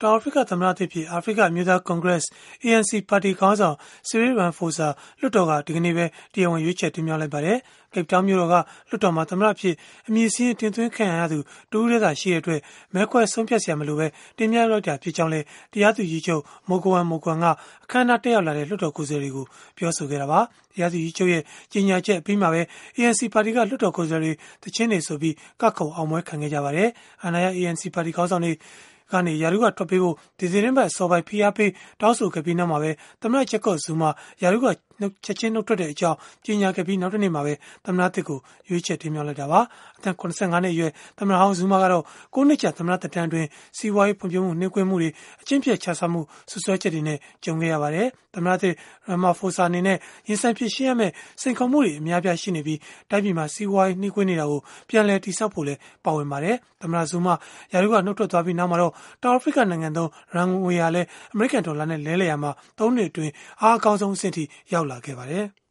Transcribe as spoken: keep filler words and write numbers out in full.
တောင်အာဖရိကသမ္မတသစ်ဖြစ်အာဖရိကအမျိုးသားကွန်ဂရက် A N C ပါတီခေါင်းဆောင် Cyril Ramaphosa လွှတ်တော်ကဒီကနေ့ပဲတရားဝင်ရွေးချယ်တင်မြှောက်လိုက်ပါတယ်။ Cape Town မြို့တော်ကလွှတ်တော်မှာသမ္မတဖြစ်အမည်စင်းတင်သွင်းခံရသူတဦးတည်းသာရှိတဲ့အတွက်မဲခွဲဆုံးဖြတ်စရာမလိုပဲတင်မြှောက်လိုက်တာဖြစ်ကြောင်းလည်းတရားသူကြီးချုပ် Mogoeng Mogoeng ကအခမ်းအနားတက်ရောက်လာတဲ့လွှတ်တော်ကိုယ်စားလှယ်တွေကိုပြောဆိုခဲ့တာပါ။တရားသူကြီးချုပ်ရဲ့ကြေညာချက်အပြီးမှာပဲ A N C ပါတီကလွှတ်တော်ကိုယ်စားလှယ်တွေတချင်းတွေဆိုပြီးကခုံအောင်ပွဲခံခဲ့ကြပါတယ်။အာဏာရ A N C ပါတီခေါင်းဆောင်တွေကနေယာရုကထွက်ပေးဖို့ဒီဇင်ဘာအစောပိုင်းဖိအားပေးတောင်းဆိုခဲ့ပြီးနောက်မှာပဲသမ္မတဂျက်ကော့ဇူမာယာရုကချက်ချင်းနှုတ်ထွက်တဲ့အကြောင်းကြေညာခဲ့ပြီးနောက်တစ်နေ့မှာပဲသမ္မတတစ်ကိုရွေးချယ်တင်မြှောက်လိုက်တာပါအသက်၇၅နှစ်အရွယ်သမ္မတဟောင်းဇူမာကတော့၉နှစ်ကြာသမ္မတသက်တမ်းအတွင်းစီးပွားရေးဖွံ့ဖြိုးမှုနှိမ့်ကွေးမှုတွေအကျင့်ပြတ်ခြစားမှုဆွဆွဲချက်တွေနဲ့ကြုံခဲ့ရပါတယ်သမ္မတသစ် Ramaphosa အနေနဲ့ရင်ဆိုင်ဖြစ်ရှင်းရမယ့်စိန်ခေါ်မှုတွေအများပြားရှိနေပြီးတိုင်းပြည်မှာစီးပွားရေးနှိမ့်ကွေးနေတာကိုပြန်လည်တည်ဆောက်ဖို့လည်းပါဝင်ပါတယ်သမ္မတဇူမာယာရုကနှုတ်ထွက်သွားပြီးနောက်မှာတော့တောင်အာဖရိကနိုင်ငံသုံးရန်ငွေဟာလည်းအမေရိကန်ဒေါ်လာနဲ့လဲလှယ်ရမှာ၃နှစ်အတွင်းအားအကောင်းဆုံးအဆင့်ထိရောက်လာခဲ့ပါတယ်